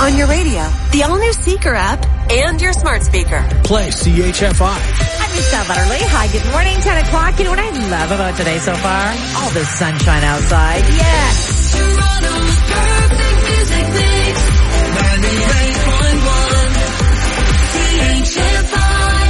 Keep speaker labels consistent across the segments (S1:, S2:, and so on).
S1: on your radio, the all-new Seeker app, and your smart speaker.
S2: Play CHFI.
S3: I'm Michelle Butterly. Hi, good morning, 10 o'clock. You know what I love about today so far? All the sunshine outside. Yes.
S4: Toronto's perfect music mix. 98.1 CHFI.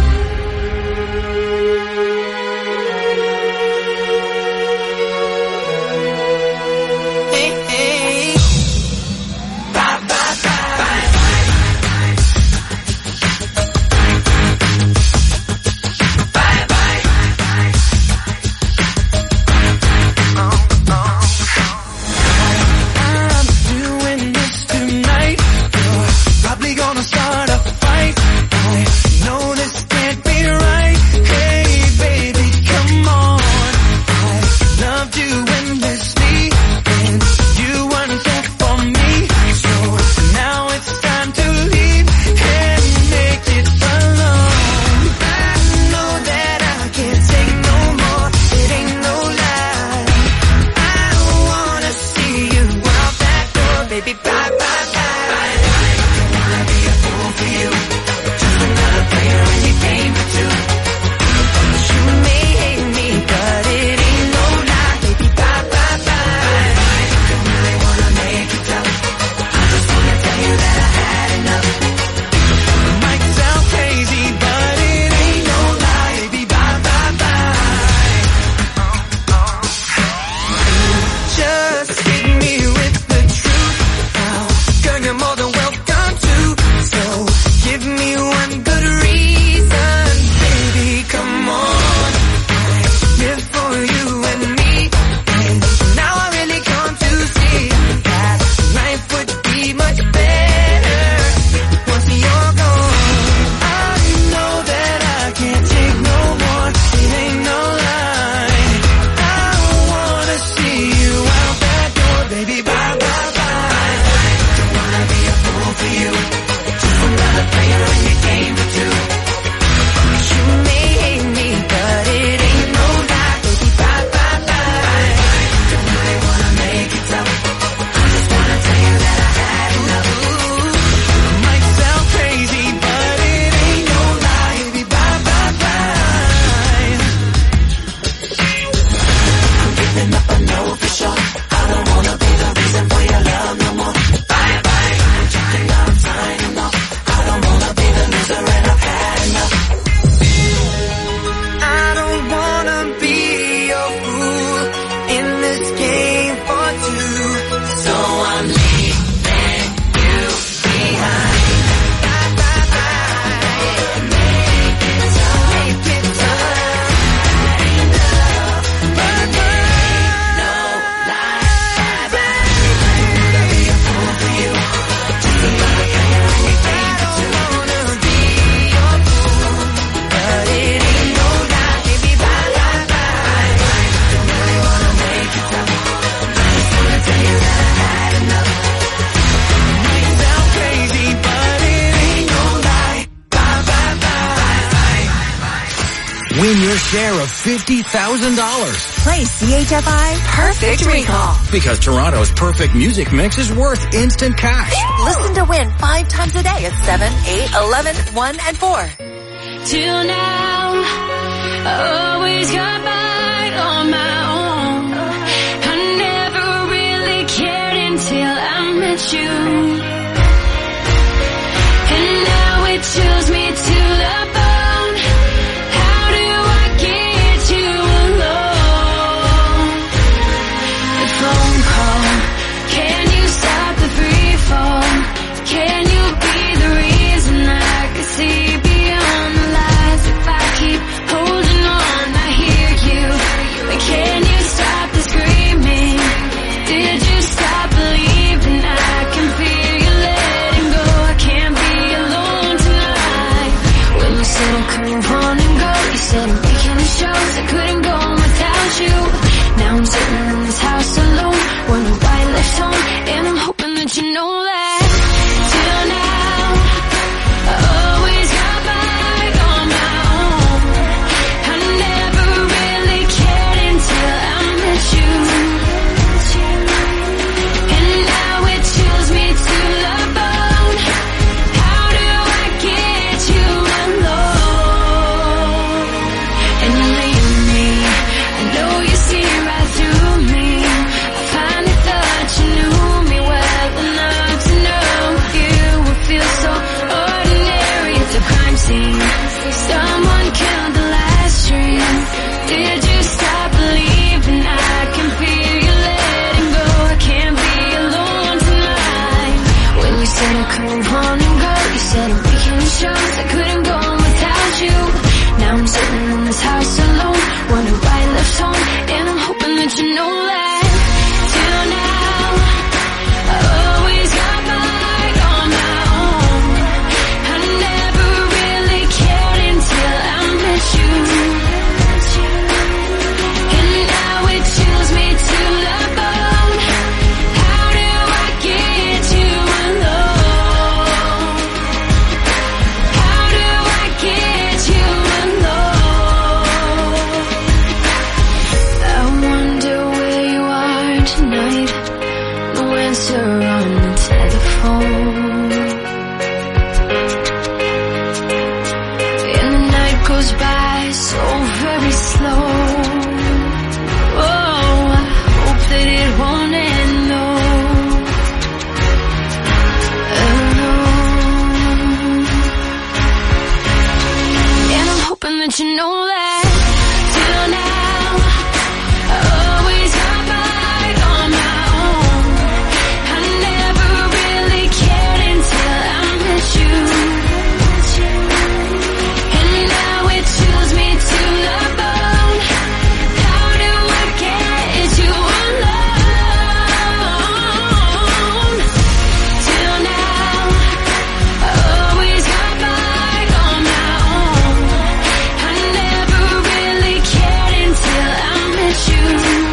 S2: Win your share of $50,000.
S1: Play CHFI Perfect Recall.
S2: Because Toronto's perfect music mix is worth instant cash.
S1: Listen to win 5 times a day at 7, 8, 11, 1, and 4.
S4: Till now, I always got by on my own. I never really cared until I met you. And now it chills me to the bone. How do I get you alone? The phone call, can you stop the free fall? Can you be the reason I can see beyond the lies? If I keep holding on, I hear you. But can you stop the screaming? Did you stop believing I can feel? night, no answer on the telephone. And the night goes by so very slow. Oh, I hope that it won't end though. Alone. And I'm hoping that you know that till now I always have fight on my own. I never really cared until I met you. And now it chills me to the bone. How do I get you alone? Till now I always have fight on my own. I never really cared until I met you.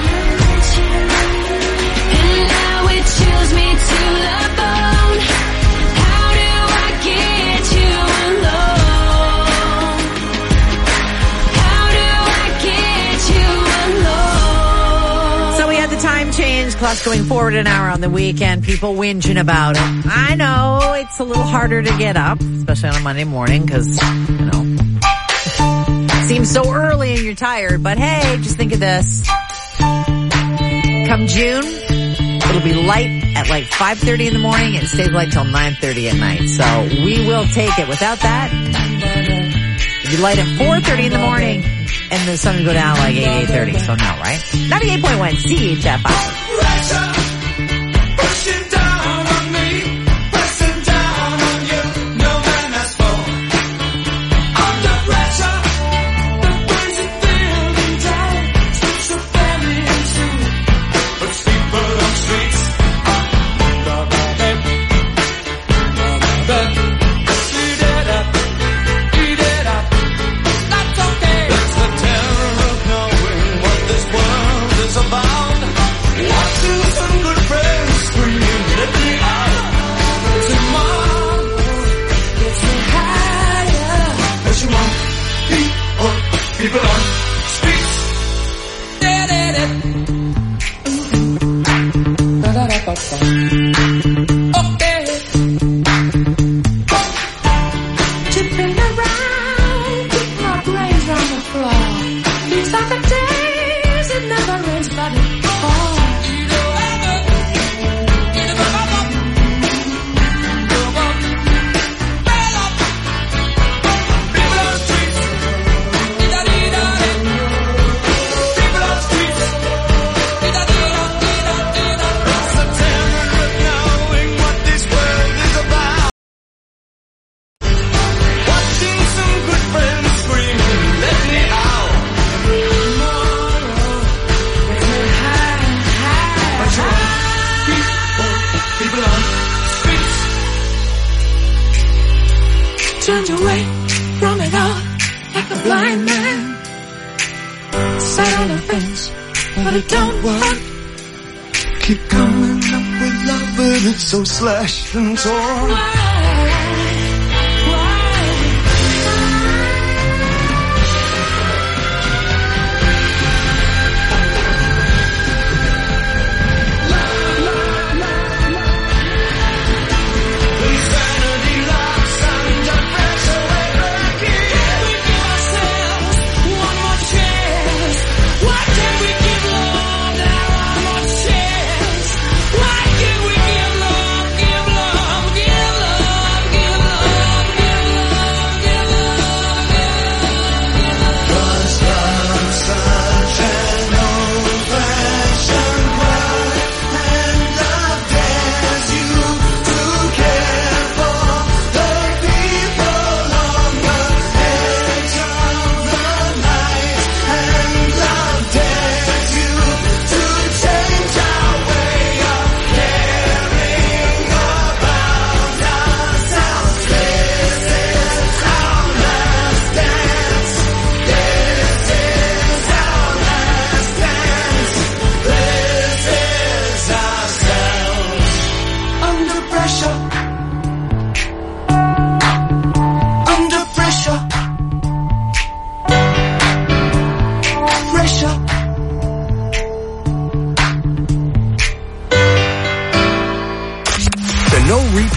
S4: And now it chills me to the bone. How do I get you alone? How do I get you alone?
S3: So we had the time change, plus going forward an hour on the weekend, people whinging about it. I know it's a little harder to get up, especially on a Monday morning, because, you know, it seems so early and you're tired. But hey, just think of this. Come June, it'll be light at like 5:30 in the morning and it stays light till 9:30 at night. So we will take it. Without that, it'll be light at 4:30 in the morning and the sun will go down like 8:30. So no, right? 98.1 CHFI.
S5: Pushing down on me, pressing down on you, no man has fallen. Under pressure, the poison building down, streets are burying soon, but people on streets, eat it up, that's okay. That's the terror of knowing what this world is about. Watching some good friends screaming, let me out. Tomorrow gets me higher. As you want, people on streets. Okay. Tipping around, keep my brains on the floor. Feels like a days it never rains, but it falls. Turned away from it all like a blind man. Sat on the fence, but it don't work. Keep coming up with love, but it's so slashed and torn. Why? Give love.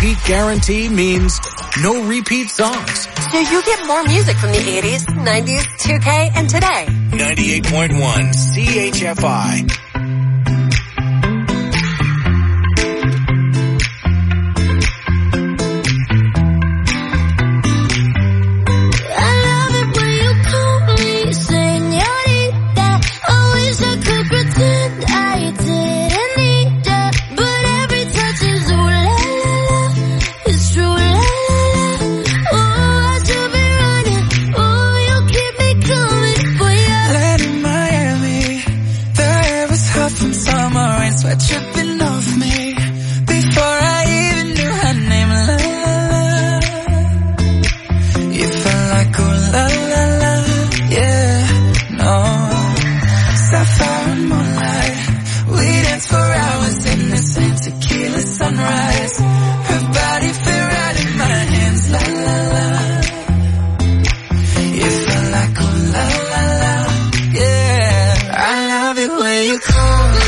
S2: repeat guarantee means no repeat songs.
S1: So you get more music from the 80s, 90s, 2K, and today.
S2: 98.1 CHFI.
S5: Tripping off me before I even knew her name. La la la, you felt like oh la la la, yeah, no. Sapphire and moonlight, we danced for hours in the same tequila sunrise. Her body fit right in my hands. La la la, you felt like oh la la la, yeah. I love it when you call me.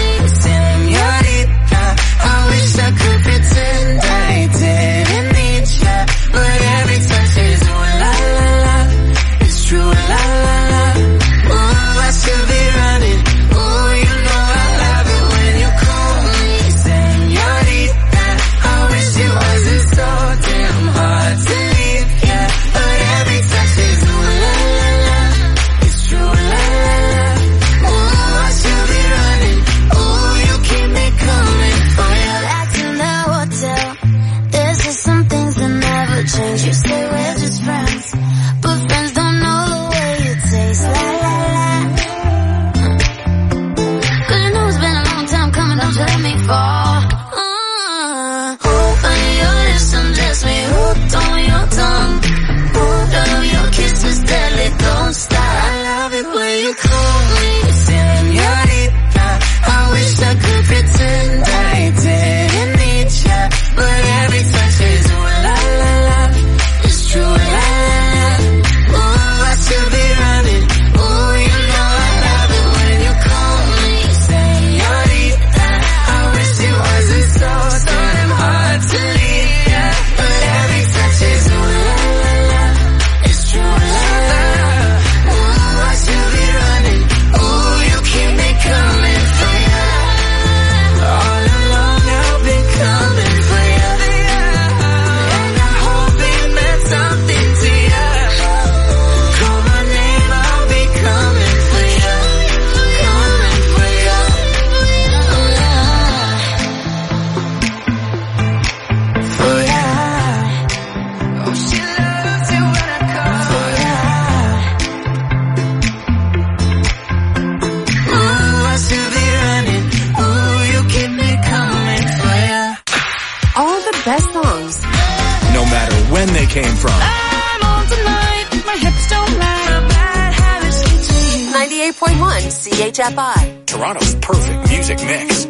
S5: I could pretend I didn't need ya, but every touch is ooh la la la, it's true la la la. Ooh, I should be running. Ooh, you know I love it when you call me señorita. I wish it wasn't so damn hard to leave, yeah, but every touch is ooh la la la, it's true la la la. Ooh, I should be running. Ooh, you keep me coming for ya. Change. You say we're just friends, but friends don't know the way you taste. La la la. Cause you know it's been a long time coming, don't you let me fall. When your lips undress me, hooked on your tongue. Love your kisses deadly, don't stop. I love it when you call me señorita. I wish I could pretend I didn't need ya, but every touch is ooh la la la. True, la, la, la. Ooh, I should be running. Ooh, you know I love it when you call me señorita. I wish it wasn't so damn hard to leave, yeah, but every touch is ooh, la, la, la. It's true, la, la, la. Ooh, I should be running. Ooh, you keep me coming for ya. All along I've been coming for ya. And I hope it meant something to ya. Call my name, I'll be coming for ya. Coming for ya. For ya. Oh, she loves it when I call for ya. Ooh, I should be running. Ooh, you keep me coming for ya.
S1: All the best songs.
S2: No matter when they came from.
S5: I'm on tonight, my hips don't lie. Bad habits lead to you.
S1: 98.1 CHFI.
S2: Toronto's perfect music mix.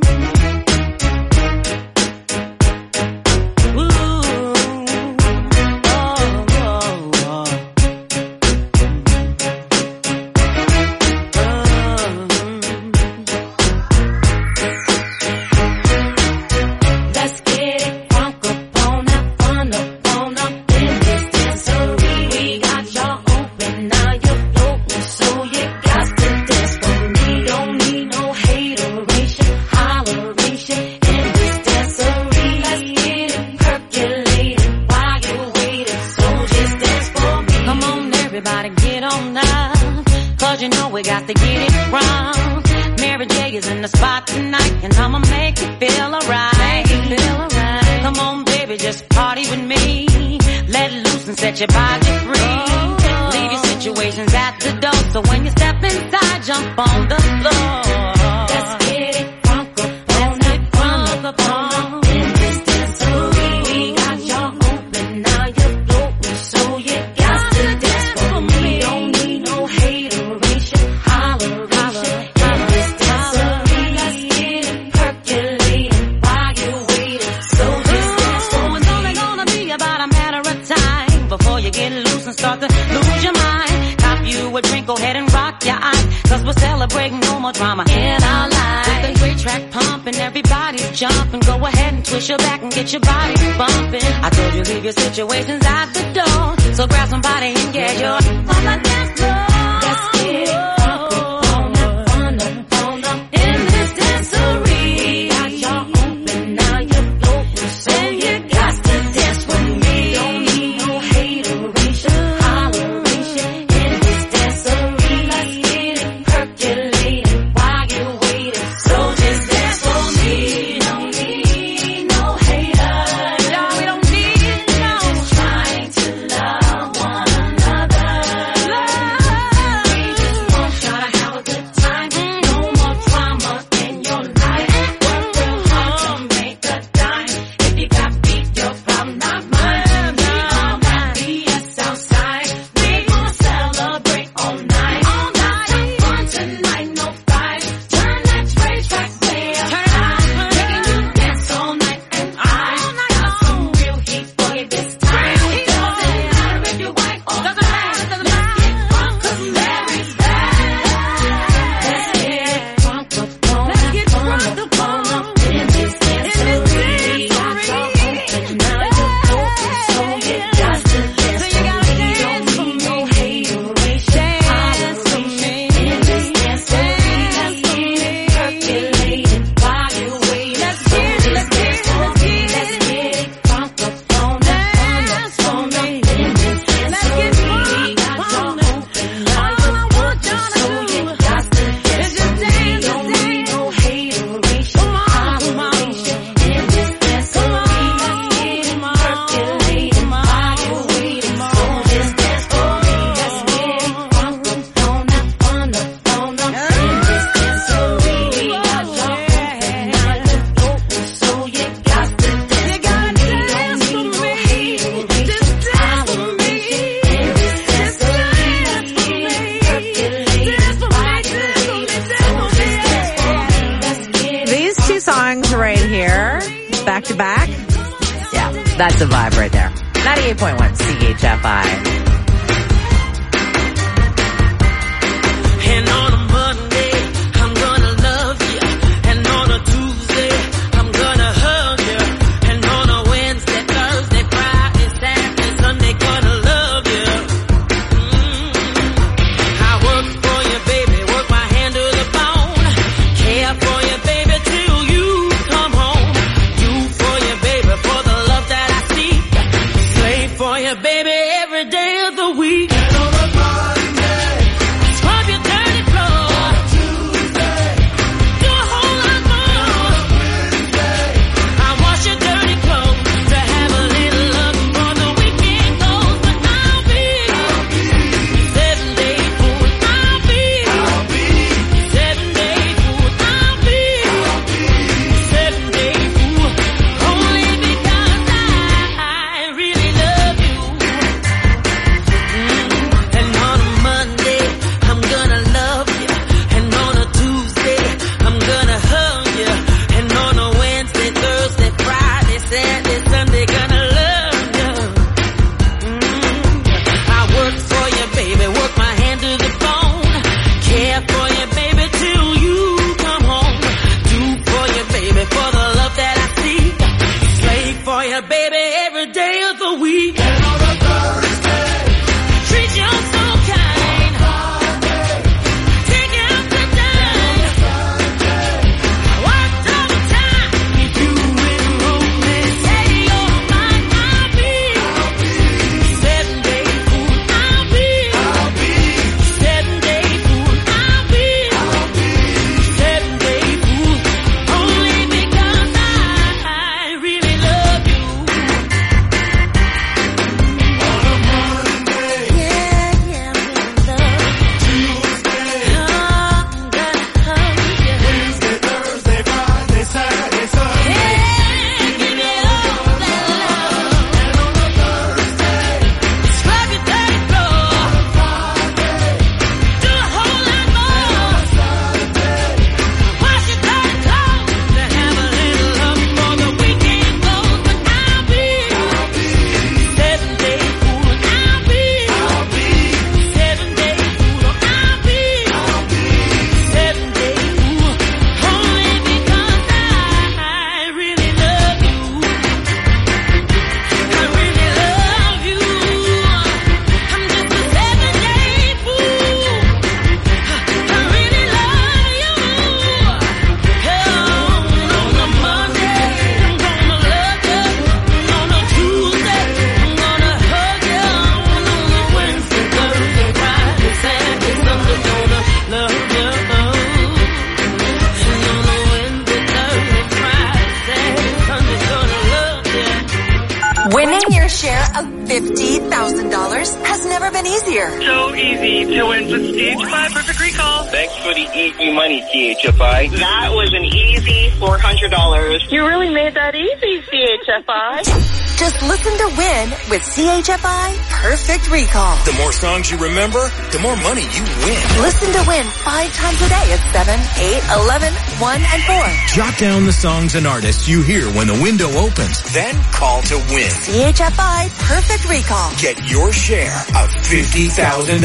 S6: Set your body free. Leave your situations at the door. So when you step inside, jump on the floor. Let's get it crunk up on in this dancery. We got y'all open, now you're floating, so you got to dance for me. Don't need no hateration, holleration in this dancery. Let's get it percolating while you're waiting. So just dance for me. It's only gonna be about a matter of time before you get loose and start to lose your mind. Cop you a drink, go ahead and rock your eyes, cause we're celebrating no more drama in our lives. With a great track pumping, everybody's jumping. Go ahead and twist your back and get your body bumping. I told you leave your situations at the door. So grab somebody and get your on the dance floor. Let's get it on up in this dancery. Got y'all open, now you're floating, so you got to dance with me. Don't need no hateration, holleration in this dancery. Let's get it percolating while you're waiting. So just dance for me. Don't need no haters. No, we don't need no. Just trying to love one another. We just want y'all to have a good time. No more drama in your life. Work real hard to make a dime. If you got beat, your problem not mine. We all got BS outside. We gon' celebrate all night. All night, some fun tonight, no fight. Turn that racetrack way up high. Making you dance all night, and I got some real heat for you this time. Doesn't matter if you're white or black. Let's get drunk 'cause Mary's back. Let's get drunk up on up in this dancery. Got y'all open, now you're open, so you got to dance for me. Don't need no hateration, holleration in this dancery. Let's get it percolating while you're waiting. Let's get it, let's get it for me. Let's get it drunk up on up in this dancery. Got y'all open, now you're open, so you got to dance for me. Don't need no hateration, holleration in this dancery. Let's get it percolating while you're waiting. So just dance for me. Let's get it drunk up on up in this dancery. Got y'all open, now you're open, so you got to dance for me. Don't need no hateration, holleration in this dancery. Let's get it percolating while you're waiting. So just dance for me. Let's get it.
S3: These two songs right here, back to back. Yeah, that's a vibe right there. 98.1 CHFI.
S5: And on a Monday, I'm gonna love you. And on a Tuesday, I'm gonna hug you. And on a Wednesday, Thursday, Friday, Saturday, Sunday, gonna love you. I work for you, baby, work my hand to the bone. Care for you, baby, till you come home. You for you, baby, for the love that I seek. Slave for you, baby, every day of the
S1: Winning your share of $50,000 has never been easier.
S7: So easy to win with CHFI Perfect Recall.
S8: Thanks for the easy money, CHFI.
S7: That was an easy $400. You really made that easy, CHFI.
S1: Just listen to win with CHFI Perfect Recall.
S2: The more songs you remember, the more money you win.
S1: Listen to win 5 times a day at 7, 8, 11, 1, and 4.
S2: Jot down the songs and artists you hear when the window opens. Then call to win.
S1: CHFI Perfect Recall.
S2: Get your share of $50,000.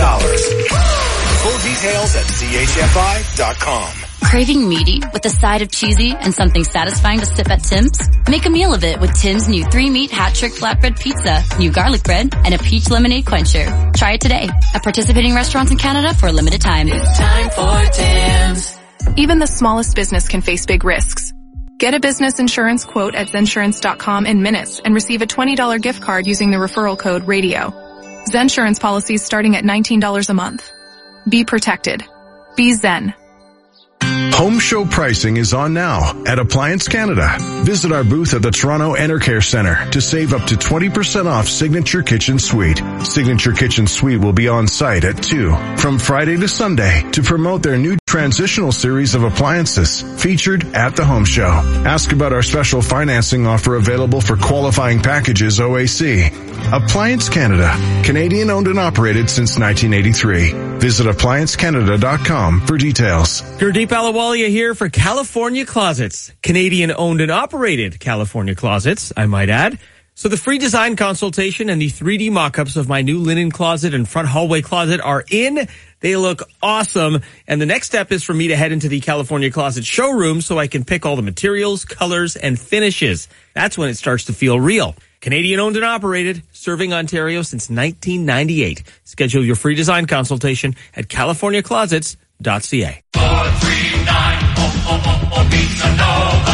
S2: Full details at chfi.com.
S9: Craving meaty with a side of cheesy and something satisfying to sip at Tim's? Make a meal of it with Tim's new 3-meat hat-trick flatbread pizza, new garlic bread, and a peach lemonade quencher. Try it today at participating restaurants in Canada for a limited time.
S5: It's time for Tim's.
S10: Even the smallest business can face big risks. Get a business insurance quote at Zensurance.com in minutes and receive a $20 gift card using the referral code RADIO. Zensurance policies starting at $19 a month. Be protected. Be Zen.
S11: Home show pricing is on now at Appliance Canada. Visit our booth at the Toronto Enercare Centre to save up to 20% off Signature Kitchen Suite. Signature Kitchen Suite will be on site at 2 from Friday to Sunday to promote their new transitional series of appliances featured at the home show. Ask about our special financing offer available for qualifying packages OAC. Appliance Canada, Canadian owned and operated since 1983. Visit appliancecanada.com for details.
S12: Gurdeep Ahluwalia here for California Closets. Canadian owned and operated California Closets, I might add. So the free design consultation and the 3D mock-ups of my new linen closet and front hallway closet are in. They look awesome. And the next step is for me to head into the California Closet showroom so I can pick all the materials, colors, and finishes. That's when it starts to feel real. Canadian owned and operated, serving Ontario since 1998. Schedule your free design consultation at californiaclosets.ca.
S5: 439 Pizza Nova.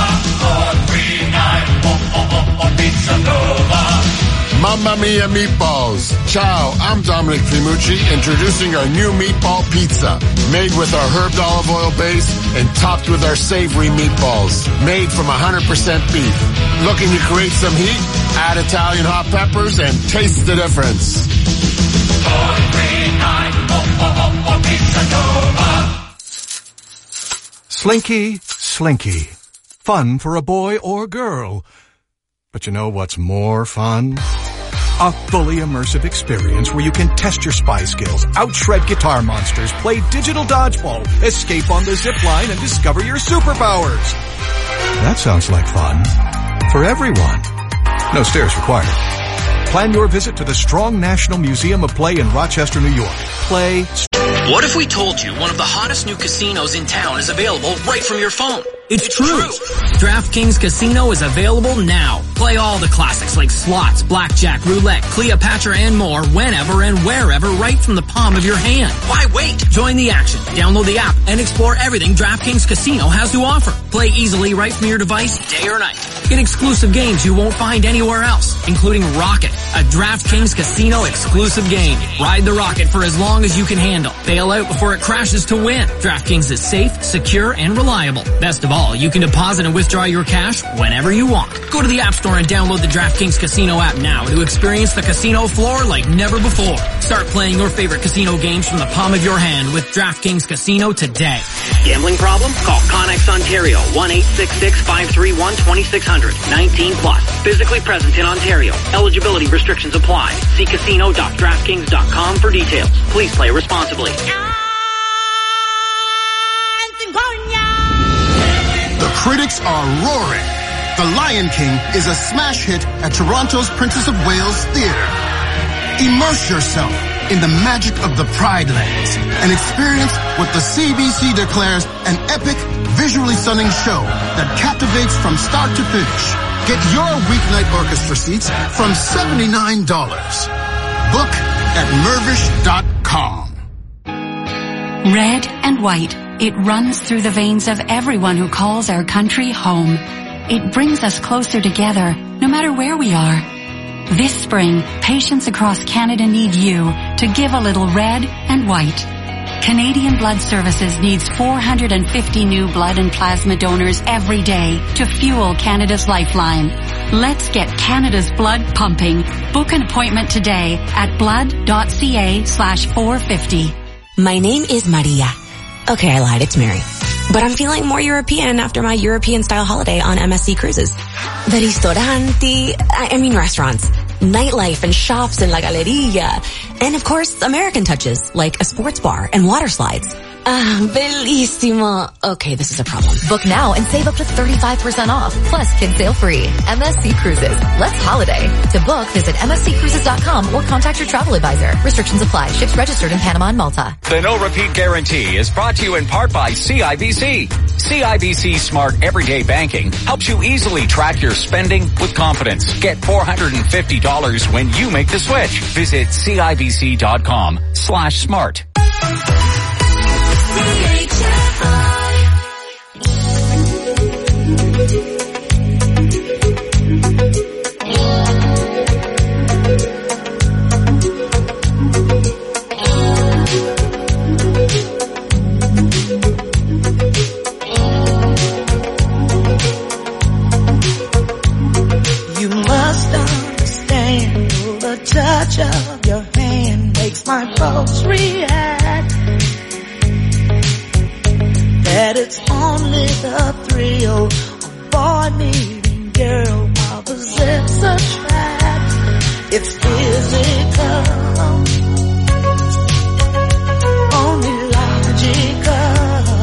S5: 439 Pizza Nova.
S13: Mamma mia meatballs. Ciao, I'm Dominic Fimucci, introducing our new meatball pizza. Made with our herbed olive oil base and topped with our savory meatballs. Made from 100% beef. Looking to create some heat? Add Italian hot peppers and taste the difference.
S5: 439 Pizza Nova.
S14: Slinky, Slinky. Fun for a boy or girl. But you know what's more fun? A fully immersive experience where you can test your spy skills, outshred guitar monsters, play digital dodgeball, escape on the zip line, and discover your superpowers. That sounds like fun. For everyone. No stairs required. Plan your visit to the Strong National Museum of Play in Rochester, New York. Play.
S15: What if we told you one of the hottest new casinos in town is available right from your phone?
S16: It's true. DraftKings Casino is available now. Play all the classics like slots, blackjack, roulette, Cleopatra, and more whenever and wherever right from the palm of your hand.
S15: Why wait?
S16: Join the action. Download the app and explore everything DraftKings Casino has to offer. Play easily right from your device, day or night. Get exclusive games you won't find anywhere else, including Rocket, a DraftKings Casino exclusive game. Ride the rocket for as long as you can handle. Bail out before it crashes to win. DraftKings is safe, secure, and reliable. Best of all, you can deposit and withdraw your cash whenever you want. Go to the App Store and download the DraftKings Casino app now to experience the casino floor like never before. Start playing your favorite casino games from the palm of your hand with DraftKings Casino today.
S15: Gambling problem? Call Connex Ontario, 1-866-531-2600. 19 plus. Physically present in Ontario. Eligibility restrictions apply. See casino.draftkings.com for details. Please play responsibly.
S13: The critics are roaring. The Lion King is a smash hit at Toronto's Princess of Wales Theatre. Immerse yourself in the magic of the Pride Lands and experience what the CBC declares an epic, visually stunning show that captivates from start to finish. Get your weeknight orchestra seats from $79. Book at mervish.com.
S9: Red and white. It runs through the veins of everyone who calls our country home. It brings us closer together, no matter where we are. This spring, patients across Canada need you to give a little red and white. Canadian Blood Services needs 450 new blood and plasma donors every day to fuel Canada's lifeline. Let's get Canada's blood pumping. Book an appointment today at blood.ca/450.
S17: My name is Maria. Okay, I lied. It's Mary. But I'm feeling more European after my European-style holiday on MSC Cruises. The restaurants, nightlife and shops in La Galleria. And of course, American touches, like a sports bar and water slides. Bellissimo. Okay, this is a problem.
S18: Book now and save up to 35% off. Plus, kids sale free. MSC Cruises. Let's holiday. To book, visit msccruises.com or contact your travel advisor. Restrictions apply. Ships registered in Panama and Malta.
S19: The No Repeat Guarantee is brought to you in part by CIBC. CIBC Smart Everyday Banking helps you easily track your spending with confidence. Get $450 when you make the switch. Visit CIBC.com/smart.
S5: You must understand the touch of your hand makes my folks react. That it's only the thrill of boy meeting girl opposites attract. It's physical, only logical.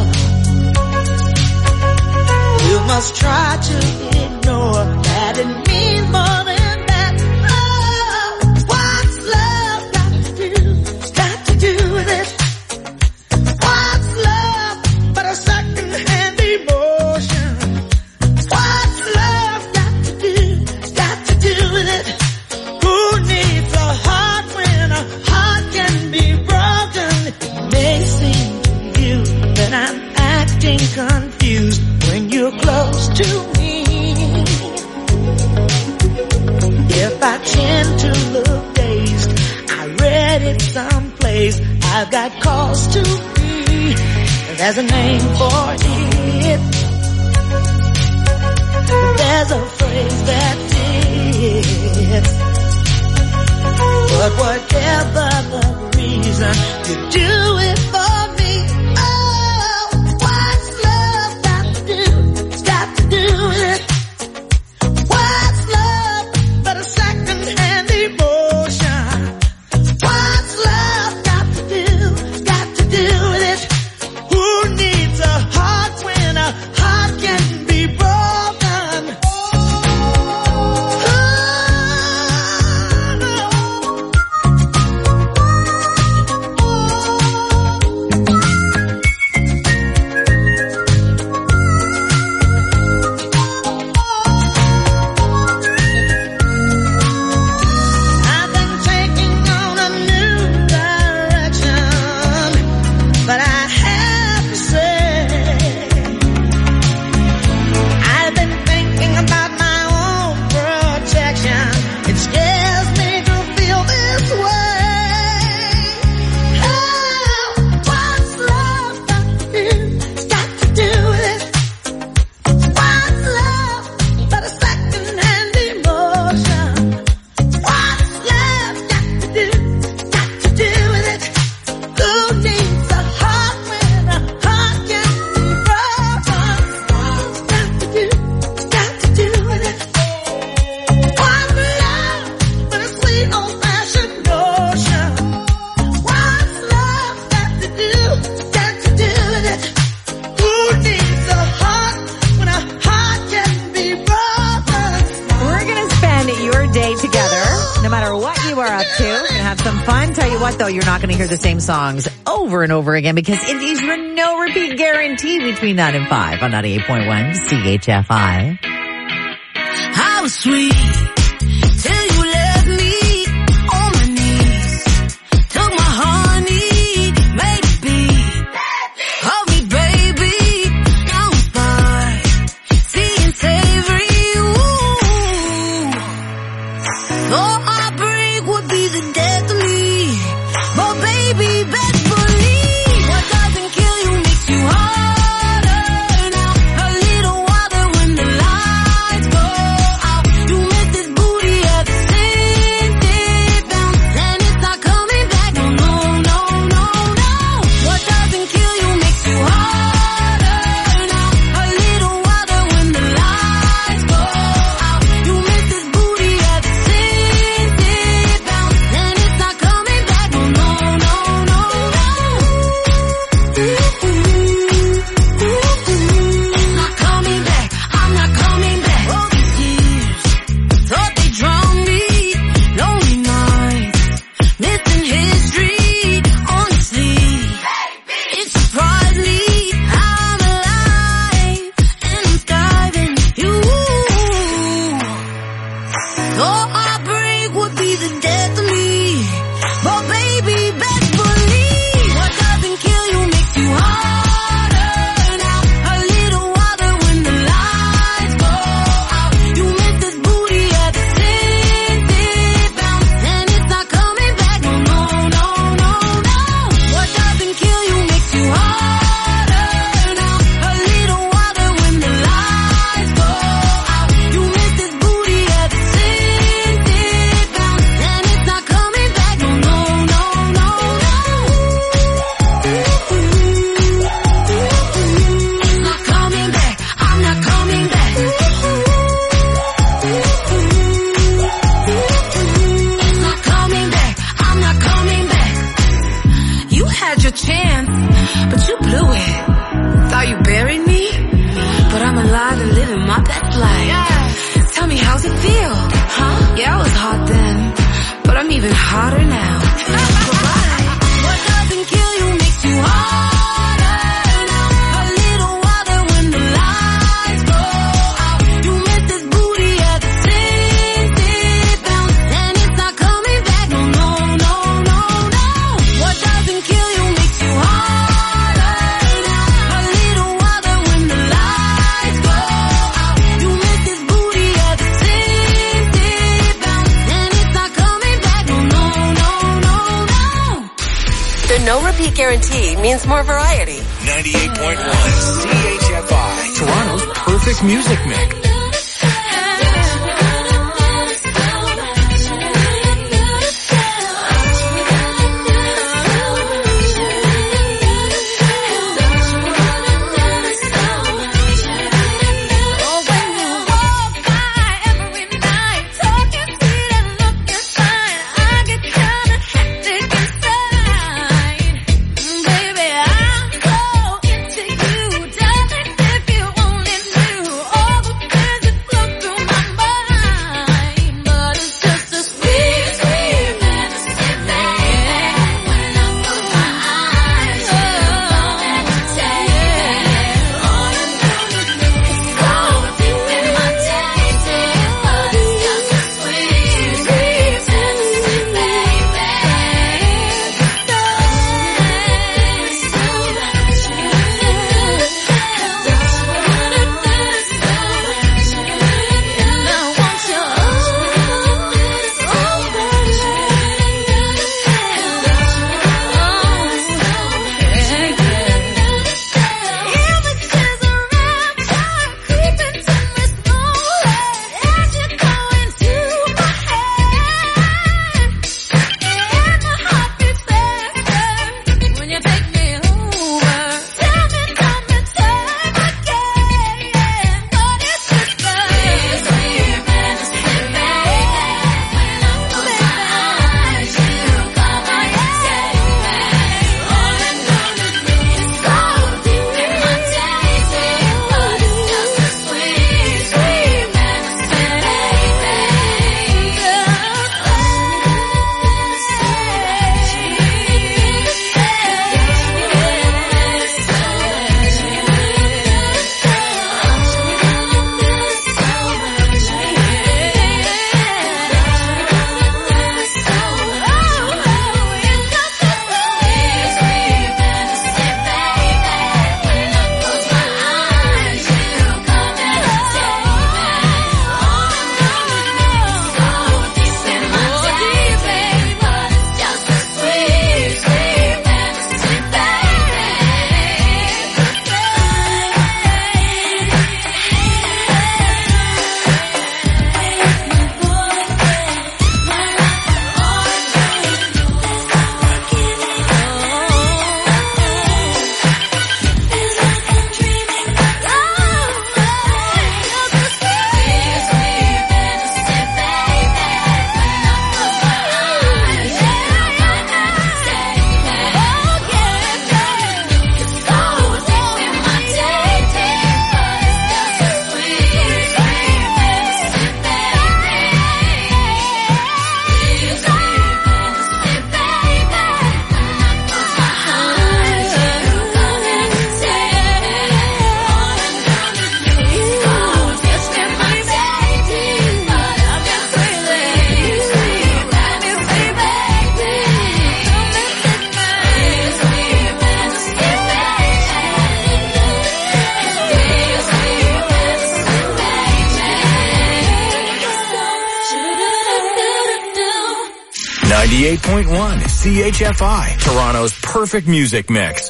S5: You must try to ignore that it means more than that. Oh, what's love got to do? It's got to do with it. What's love but a second-hand emotion? What's love got to do? It's got to do with it. Who needs a heart when a heart can be broken? It may seem to you that I'm acting confused when you're close to me. If I tend to look dazed, I read it someplace. I've got cause to be. There's a name for it. There's a phrase that fits. But whatever the reason, you do it for me. Oh, what's love got to do? It's got to do with it. What's love but a second-hand emotion? What's love got to do? It's got to do with it. Who needs a heart when a heart can be broken? I've been taking on a new direction, but I have to say, I've been thinking about my own protection. It scares me to feel this way. Oh, what's love got to do? It's got to do with it. What's love but a second-hand emotion? What's love got to do? Got to do with it. Who needs a heart when a heart can be broken? Got to do, got to do with it. One love but a sweet old-fashioned notion. What's love got to do? Got to do with it. Who needs a heart when a heart can be broken?
S3: We're going to spend your day together, no matter what you are up to. We're going to have some fun. Tell you what, though, you're not going to hear the same songs over and over again because it is your no repeat guarantee between 9 and 5 on 98.1 CHFI.
S5: How sweet till you left me on my knees. Took my honey, made it be. Hold me, baby, now I'm fine. Sweet and savory, ooh. Though heartbreak would be the death of me. But baby, best believe what doesn't kill you makes you harder now. A little water when the lights go out. You
S4: me, how's it feel? Huh? Yeah, I was hot then, but I'm even hotter now. Goodbye. What doesn't kill you makes you harder now. A little wilder when the lights go out. You miss this booty at the sit down, and it's not coming back. No, no, no, no, no. What doesn't kill you makes you harder now. A little wilder when the lights go out. You miss this booty at the sit down, and it's not coming back. No, no, no, no, no.
S1: The no repeat guarantee means more variety.
S2: 98.1 CHFI.
S12: Toronto's perfect music mix.
S2: CHFI, Toronto's perfect music mix.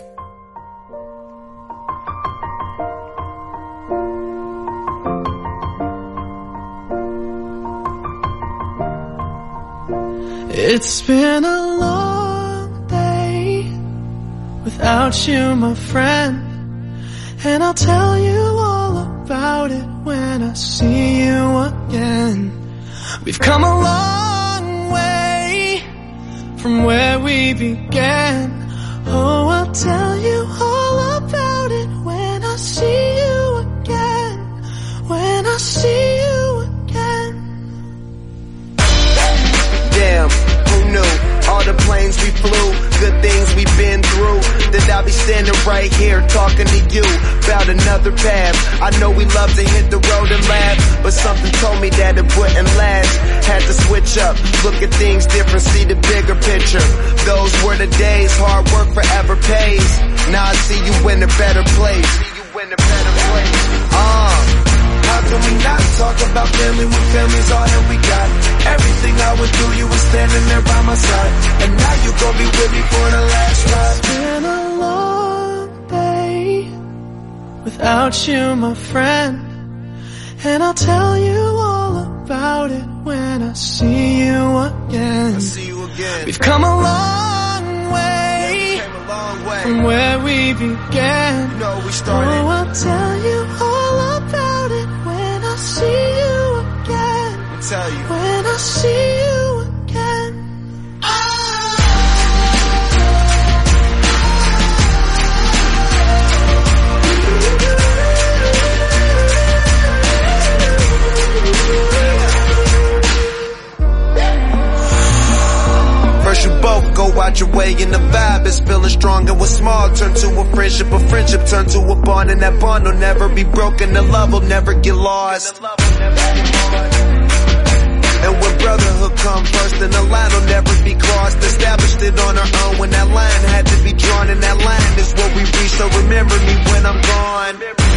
S5: It's been a long day without you, my friend, and I'll tell you all about it when I see you again. We've come a long way from where we began. Oh, I'll tell you all about it when I see you again. When I see you again.
S20: planes we flew, good things we've been through, that I'll be standing right here talking to you about another path. I know we love to hit the road and laugh, but something told me that it wouldn't last. Had to switch up, look at things different, see the bigger picture. Those were the days, hard work forever pays. Now I see you in a better place. How can we not talk about family when family's all that we got? Everything I went through, you were standing there by my side, and now you gon' be with me for the last ride.
S5: It's been a long day without you, my friend, and I'll tell you all about it when I see you again. We've come a long way from where we began. Oh, I'll tell you all about it when I see you again. When I see you again.
S20: First you both go out your way and the vibe is feeling strong, and what's small turn to a friendship turn to a bond, and that bond will never be broken, the love will never get lost. And when brotherhood come first, then the line will never be crossed. Established it on our own when that line had to be drawn, and that line is what we reach, so remember me when I'm gone.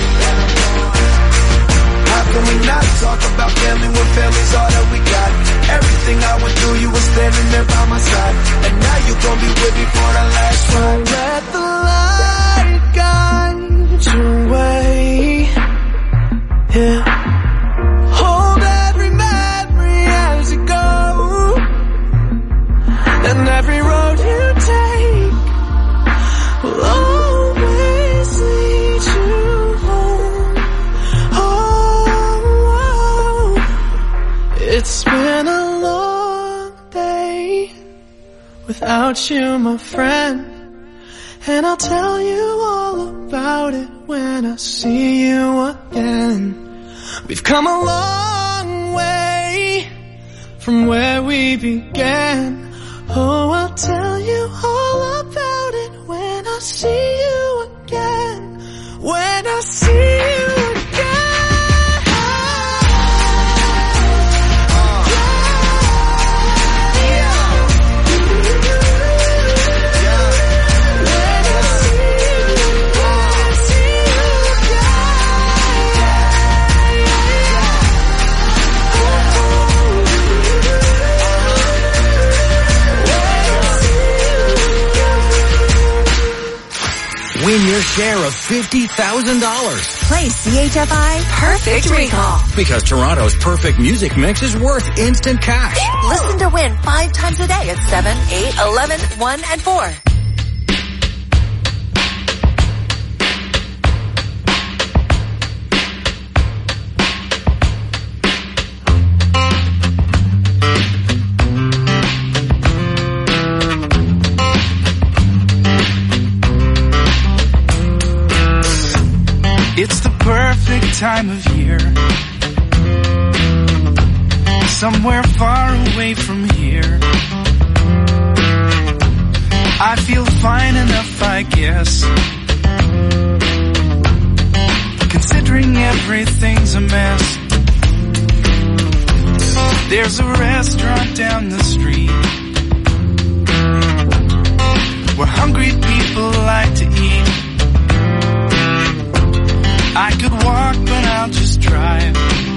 S20: How can we not talk about family when family's all that we got? Everything I went through, you were standing there by my side, and now you gon' be with me for the last ride.
S5: Let the light guide your way. Yeah. Hold every memory as you go, and every road you take will always lead you home. Oh, it's been a long day without you, my friend, and I'll tell you all about it when I see you again. We've come a long way from where we began. Oh, I'll tell you all about it when I see you again. When I see you again.
S2: Win your share of $50,000.
S1: Play CHFI Perfect Recall.
S2: Because Toronto's perfect music mix is worth instant cash.
S1: Listen to win 5 times a day at 7, 8, 11, 1, and 4.
S5: It's the perfect time of year, somewhere far away from here. I feel fine enough, I guess, considering everything's a mess. There's a restaurant down the street where hungry people like to eat. I could walk, but I'll just drive.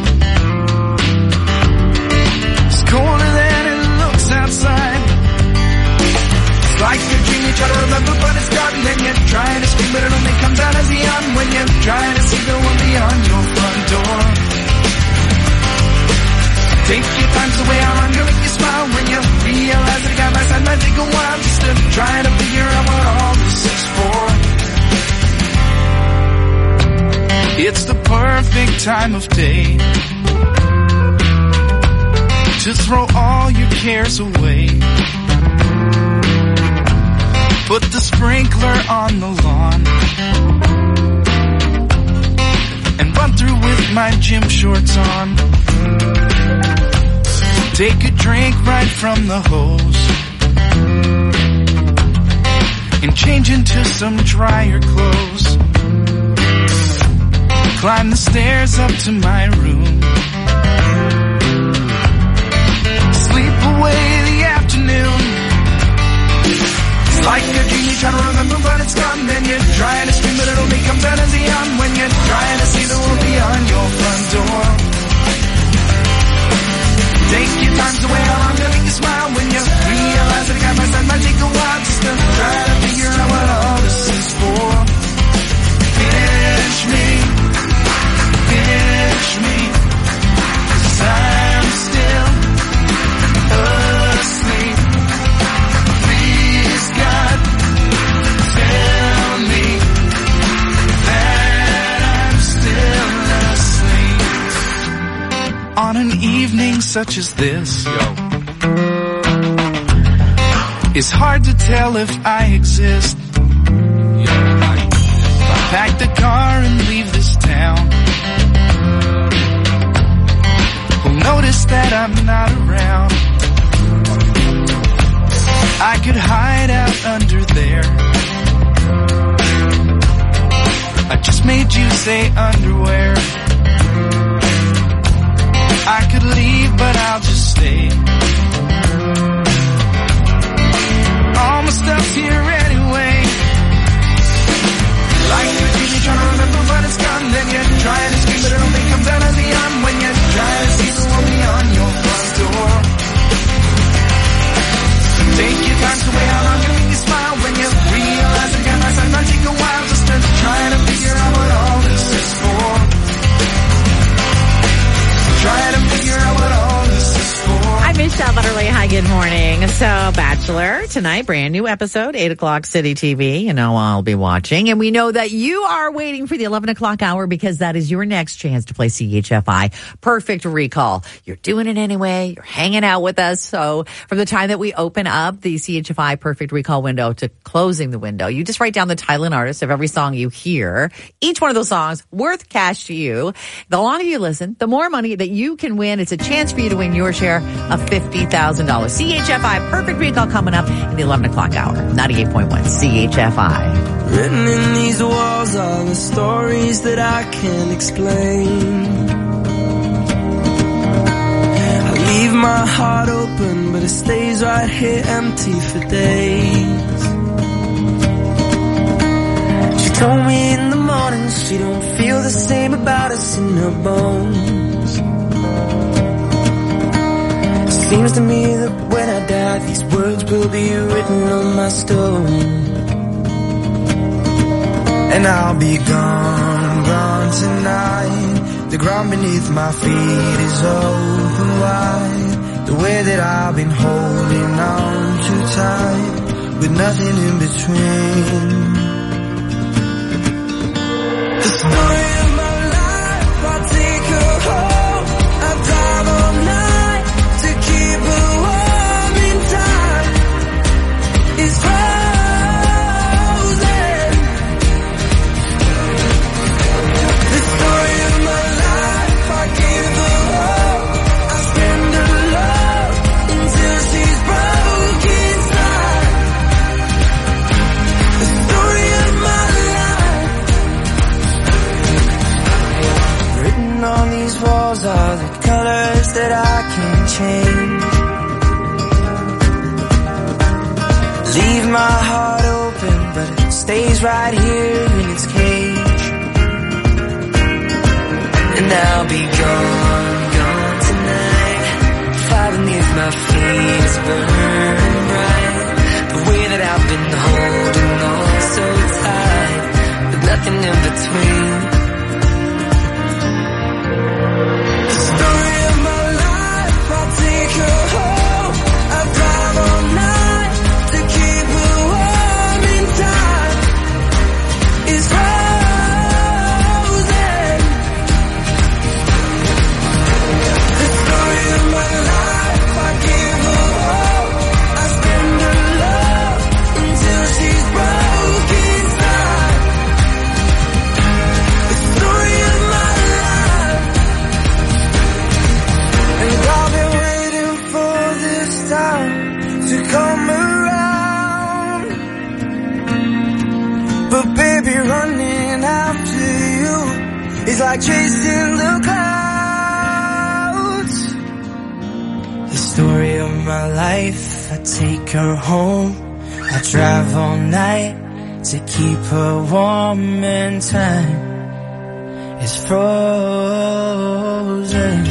S5: It's colder than it looks outside. It's like a dream you try to remember, but it's gone. Then you try to scream, but it only comes out as a yawn when you try to see the one beyond your front door. Take your time, the way I'm gonna make you smile when you realize that a guy by side might take a while just to try to figure out what all this is for. It's the perfect time of day to throw all your cares away. Put the sprinkler on the lawn and run through with my gym shorts on. Take a drink right from the hose and change into some drier clothes. Climb the stairs up to my room. Sleep away the afternoon. It's like a dream you try to remember but it's gone. Then you're trying to scream but it only comes out as a yawn. When you're trying to see the world beyond your front door. Take your time to wait how long to make you smile. When you realize that a guy by side might take a while just to try to figure out what all this is for. Finish me, 'cause I'm still asleep. Please God, tell me that I'm still asleep. On an evening such as this, it's hard to tell if I exist. If I pack the car and leave this town, who'll notice that I'm not around? I could hide out under there. I just made you say underwear. I could leave, but I'll just stay. All my stuff's here anyway. Like a dream you're trying to remember, but it's gone. Then you're trying to scream, but it only comes out as a yawn. When you're trying to see the world beyond your front door. Take your time to wait how long you make you smile. When you realize that God might take a while just to try to figure out what all this is for. Try to figure out what all this is for.
S3: I'm Michelle Butterly. Hi, good morning. So, Bachelor, tonight, brand new episode, 8 o'clock City TV. You know, I'll be watching. And we know that you are waiting for the 11 o'clock hour because that is your next chance to play CHFI Perfect Recall. You're doing it anyway. You're hanging out with us. So, from the time that we open up the CHFI Perfect Recall window to closing the window, you just write down the title and artist of every song you hear. Each one of those songs worth cash to you. The longer you listen, the more money that you can win. It's a chance for you to win your share of $50,000. CHFI Perfect Recall coming up in the 11 o'clock hour. 98.1 CHFI.
S21: Written in these walls are the stories that I can't explain. I leave my heart open, but it stays right here empty for days. She told me in the morning she don't feel the same about us in her bones. Seems to me that when I die, these words will be written on my stone.
S5: And I'll be gone, gone tonight. The ground beneath my feet is open wide. The way that I've been holding on too tight, with nothing in between. The story of my life, I'll take her home. I'll drive all night to keep her warm in time. It's frozen. The story of my life, I give her hope. I spend her love until she's broke inside. The story of my life. Written on these walls are the colors that I can't change. Leave my heart open, but it stays right here in its cage. And I'll be gone, gone tonight. Fire beneath my feet is burning bright. The way that I've been holding on so tight, with nothing in between. The story of my life, I'll take her home. I'll drive all night to keep her warm in time. It's frozen. The story of my life, I give her hope. I spend her love until she's broke inside.
S21: She's like chasing the clouds. The story of my life, I take her home. I drive all night to keep her warm, and time is frozen.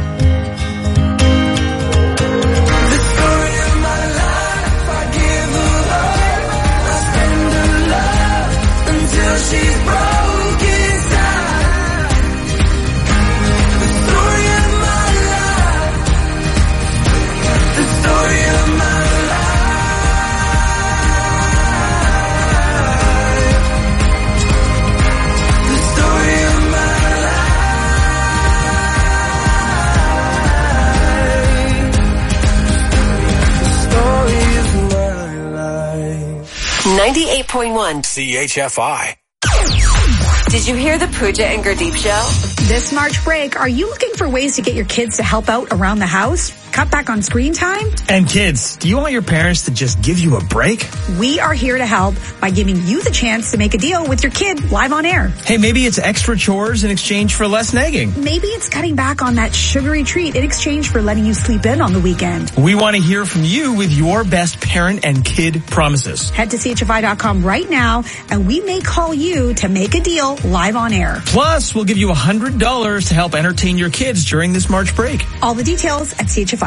S21: The story of my life, I give her love, I spend her love until she's broken inside. The story of my life, the story of my life.
S1: 98.1
S2: CHFI.
S1: Did you hear the Pooja and Gurdeep show?
S6: This March break, are you looking for ways to get your kids to help out around the house? Cut back on screen time?
S22: And kids, do you want your parents to just give you a break?
S6: We are here to help by giving you the chance to make a deal with your kid live on air.
S22: Hey, maybe it's extra chores in exchange for less nagging.
S6: Maybe it's cutting back on that sugary treat in exchange for letting you sleep in on the weekend.
S22: We want to hear from you with your best parent and kid promises.
S6: Head to CHFI.com right now, and we may call you to make a deal live on air.
S22: Plus, we'll give you $100 to help entertain your kids during this March break.
S6: All the details at CHFI.com.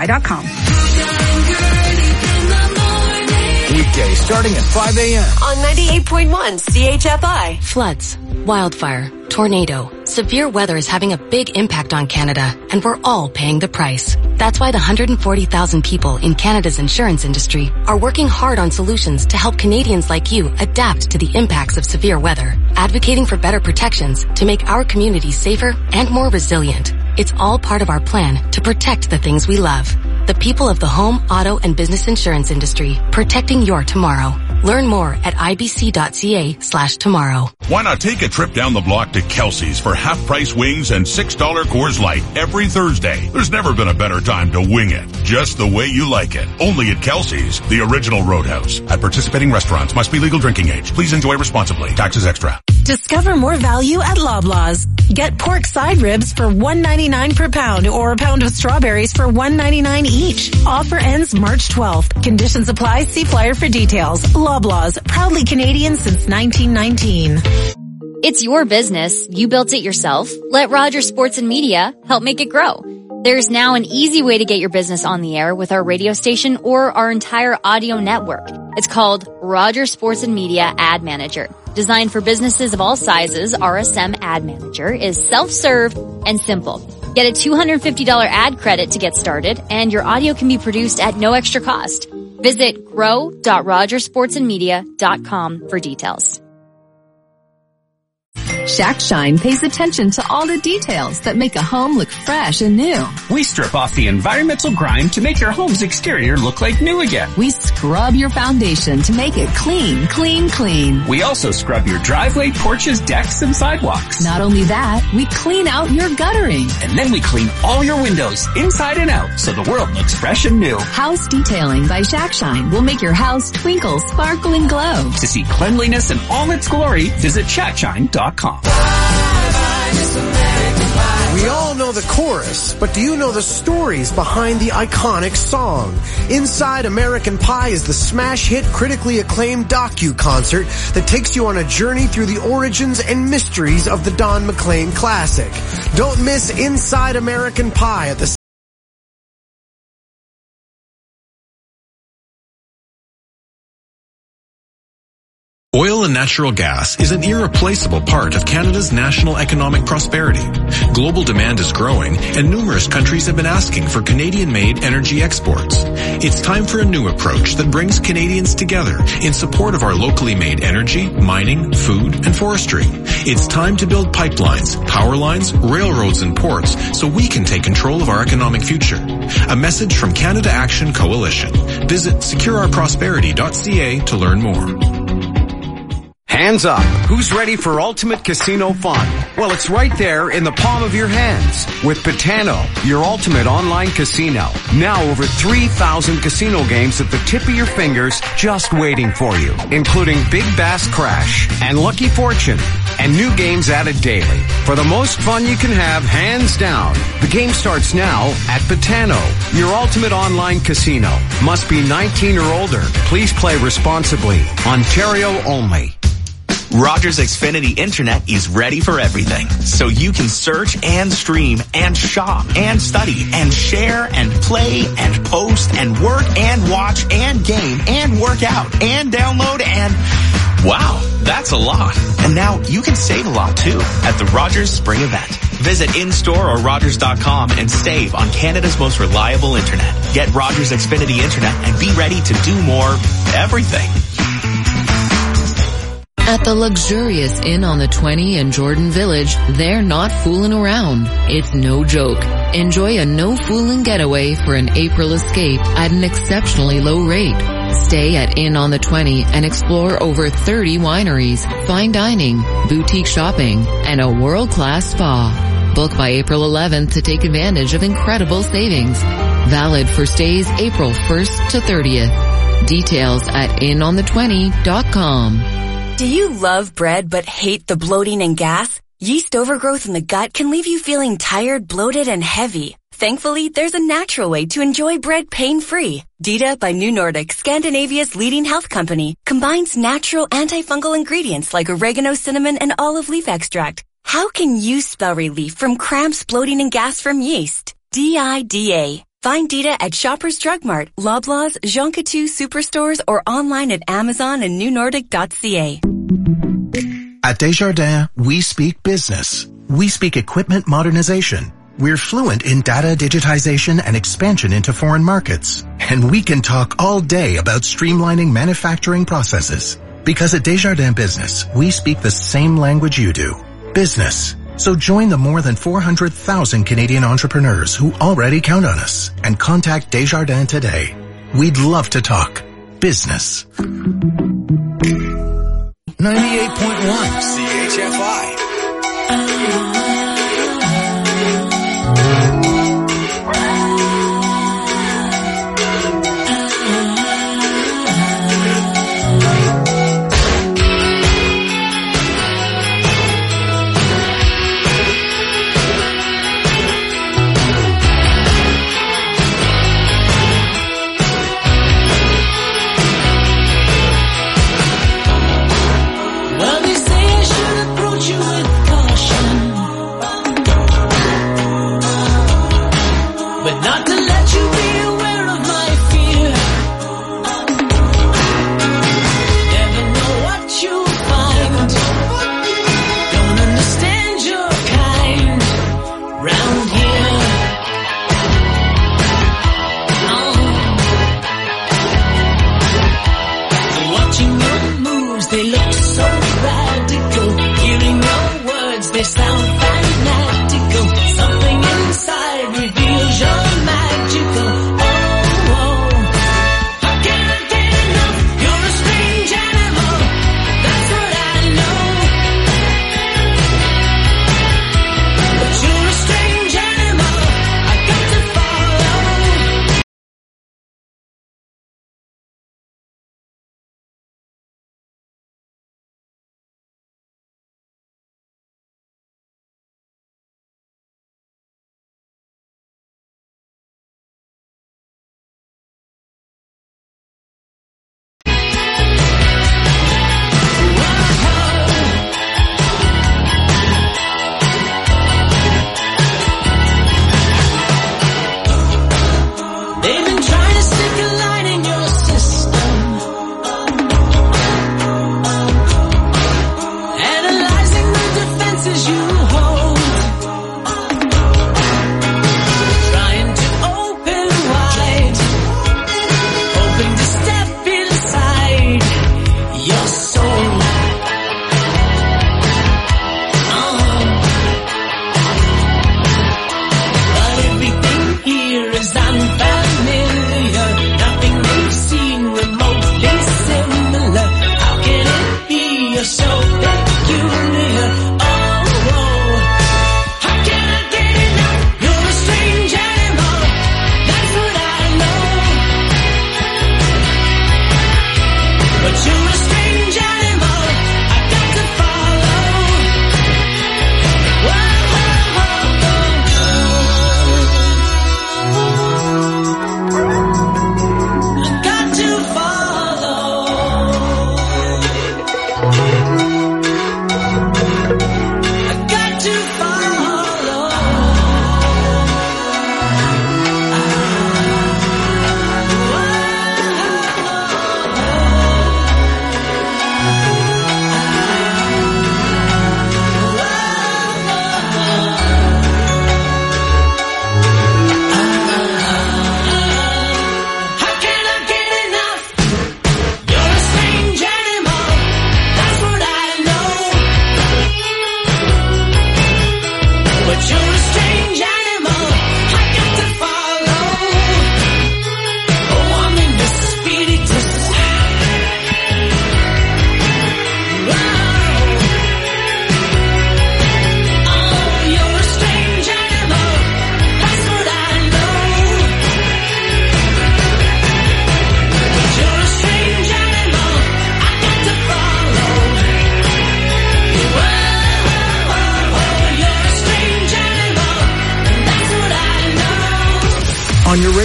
S2: Weekday starting at 5 a.m.
S1: on 98.1 CHFI.
S17: Floods, wildfire, tornado, severe weather is having a big impact on Canada, and we're all paying the price. That's why the 140,000 people in Canada's insurance industry are working hard on solutions to help Canadians like you adapt to the impacts of severe weather, advocating for better protections to make our communities safer and more resilient. It's all part of our plan to protect the things we love. The people of the home, auto, and business insurance industry, protecting your tomorrow. Learn more at ibc.ca/tomorrow.
S23: Why not take a trip down the block to Kelsey's for half-price wings and $6 Coors Light every Thursday? There's never been a better time to wing it, just the way you like it. Only at Kelsey's, the original Roadhouse. At participating restaurants, must be legal drinking age. Please enjoy responsibly. Taxes extra.
S24: Discover more value at Loblaws. Get pork side ribs for $1.99 per pound or a pound of strawberries for $1.99 each. Offer ends March 12th. Conditions apply. See flyer for details. Loblaws, proudly Canadian since 1919.
S25: It's your business. You built it yourself. Let Rogers Sports and Media help make it grow. There's now an easy way to get your business on the air with our radio station or our entire audio network. It's called Rogers Sports and Media Ad Manager. Designed for businesses of all sizes, RSM Ad Manager is self-serve and simple. Get a $250 ad credit to get started, and your audio can be produced at no extra cost. Visit grow.rogersportsandmedia.com for details.
S26: Shack Shine pays attention to all the details that make a home look fresh and new.
S27: We strip off the environmental grime to make your home's exterior look like new again.
S26: We scrub your foundation to make it clean, clean, clean.
S27: We also scrub your driveway, porches, decks, and sidewalks.
S26: Not only that, we clean out your guttering.
S27: And then we clean all your windows, inside and out, so the world looks fresh and new.
S26: House Detailing by Shack Shine will make your house twinkle, sparkle, and glow.
S27: To see cleanliness in all its glory, visit shackshine.com.
S28: We all know the chorus, but do you know the stories behind the iconic song? Inside American Pie is the smash hit, critically acclaimed docu-concert that takes you on a journey through the origins and mysteries of the Don McLean classic. Don't miss Inside American Pie at the
S29: Oil and natural gas is an irreplaceable part of Canada's national economic prosperity. Global demand is growing, and numerous countries have been asking for Canadian-made energy exports. It's time for a new approach that brings Canadians together in support of our locally made energy, mining, food, and forestry. It's time to build pipelines, power lines, railroads, and ports so we can take control of our economic future. A message from Canada Action Coalition. Visit secureourprosperity.ca to learn more.
S30: Hands up. Who's ready for ultimate casino fun? Well, it's right there in the palm of your hands with Betano, your ultimate online casino. Now over 3,000 casino games at the tip of your fingers just waiting for you, including Big Bass Crash and Lucky Fortune. and new games added daily. For the most fun you can have, hands down. The game starts now at Betano, your ultimate online casino. Must be 19 or older. Please play responsibly. Ontario only.
S7: Rogers Xfinity Internet is ready for everything. So you can search and stream and shop and study and share and play and post and work and watch and game and work out and download and... Wow, that's a lot. And now you can save a lot too at the Rogers Spring Event. Visit in-store or Rogers.com and save on Canada's most reliable internet. Get Rogers Xfinity Internet and be ready to do more everything.
S8: At the luxurious Inn on the 20 in Jordan Village, they're not fooling around. It's no joke. Enjoy a no-fooling getaway for an April escape at an exceptionally low rate. Stay at Inn on the 20 and explore over 30 wineries, fine dining, boutique shopping, and a world-class spa. Book by April 11th to take advantage of incredible savings. Valid for stays April 1st to 30th. Details at inonthe20.com.
S9: Do you love bread but hate the bloating and gas? Yeast overgrowth in the gut can leave you feeling tired, bloated, and heavy. Thankfully, there's a natural way to enjoy bread pain-free. Dita by New Nordic, Scandinavia's leading health company, combines natural antifungal ingredients like oregano, cinnamon, and olive leaf extract. How can you spell relief from cramps, bloating, and gas from yeast? DIDA. Find Dita at Shoppers Drug Mart, Loblaws, Jean Coutu Superstores, or online at Amazon and newnordic.ca.
S10: At Desjardins, we speak business. We speak equipment modernization. We're fluent in data digitization and expansion into foreign markets. And we can talk all day about streamlining manufacturing processes. Because at Desjardins Business, we speak the same language you do. Business. So join the more than 400,000 Canadian entrepreneurs who already count on us and contact Desjardins today. We'd love to talk business.
S2: 98.1 CHFI.
S21: Well, they say I should approach you with caution.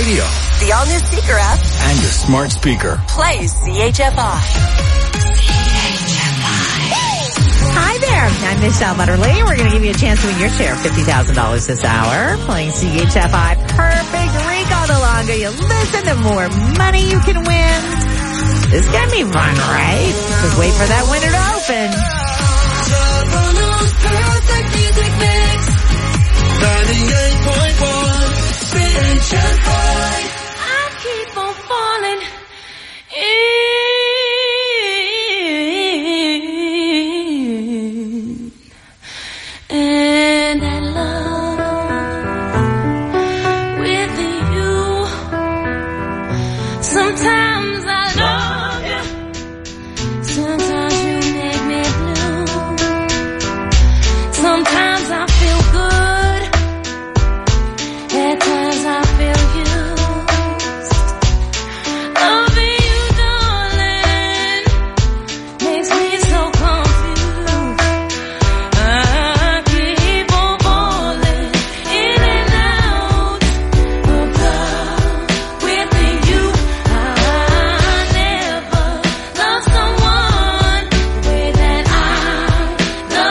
S2: radio,
S1: the all-new Speaker app,
S2: and your smart speaker.
S1: Play CHFI.
S3: Hi there. I'm Michelle Butterly. We're going to give you a chance to win your share of $50,000 this hour. Playing CHFI Perfect Rico. The longer you listen, the more money you can win. This is going to be fun, right? Just wait for that winner to open.
S21: Perfect music mix. 98.1 CHFI.